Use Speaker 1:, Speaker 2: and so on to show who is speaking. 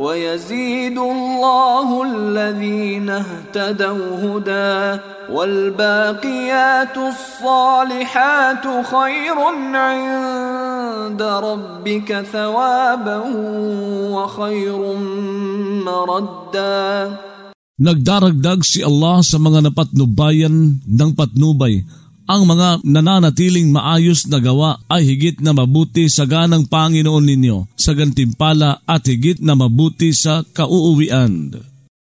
Speaker 1: وَيَزِيدُ اللَّهُ الَّذِينَ اهْتَدَوْا هُدًى وَالْبَاقِيَاتُ الصَّالِحَاتُ خَيْرٌ عِندَ رَبِّكَ ثَوَابًا وَخَيْرٌ مَرَدًّا.
Speaker 2: Nagdaragdag si Allah sa mga napatnubayan ng patnubay. Ang mga nananatiling maayos na gawa ay higit na mabuti sa ganang Panginoon ninyo sa gantimpala at higit na mabuti sa kauuwian.